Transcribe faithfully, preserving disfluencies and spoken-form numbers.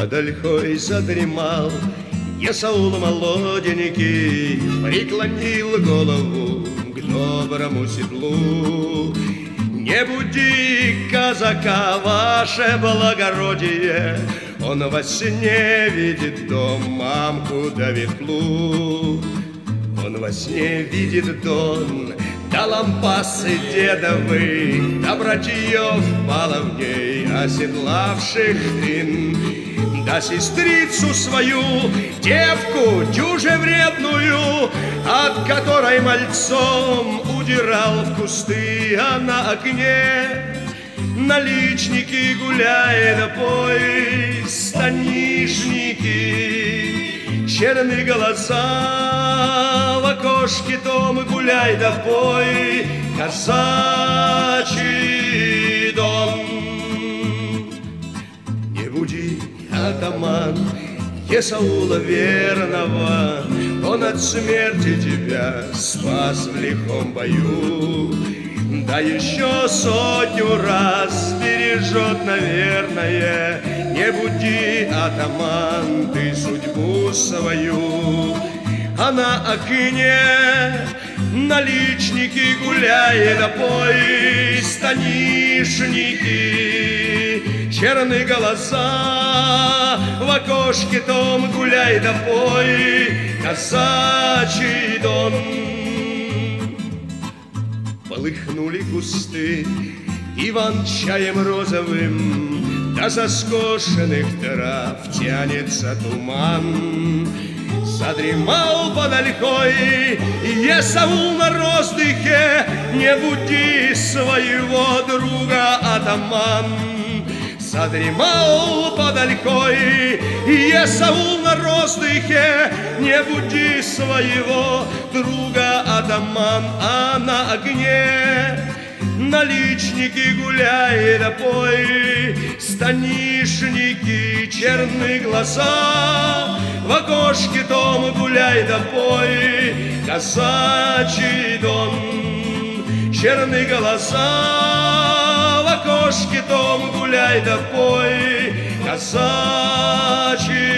Под ольхой задремал Есаул молоденький, преклонил голову к доброму седлу. Не буди казака, ваше благородие, он во сне видит дом, мамку да ветлу. Он во сне видит дон, да лампасы дедовы, да братьев баловней, оседлавших тын, да сестрицу свою, девку дюже вредную, от которой мальцом удирал в кусты, а на окне наличники гуляет, а пой станишники, черные голоса в окошке том гуляй да пой, казачий дом. Не буди, атаман, Есаула верного, он от смерти тебя спас в лихом бою. Да еще сотню раз бережет, наверное. Не буди, атаман, ты судьбу свою. А на окне наличники гуляет, а пой станишники, черные голоса в окошке том гуляй да пой, казачий дон. Полыхнули кусты иван-чаем розовым, да со скошенных трав тянется туман. Задремал под ольхой Есаул на роздыхе, не буди своего друга, атаман. Задремал под ольхой Есаул на роздыхе, не буди своего друга, атаман. А на огне наличники гуляй да пой, станишники, черные глаза в окошке том гуляй да пой, казачий дом. Черные голоса в окошке том гуляй да пой, казачий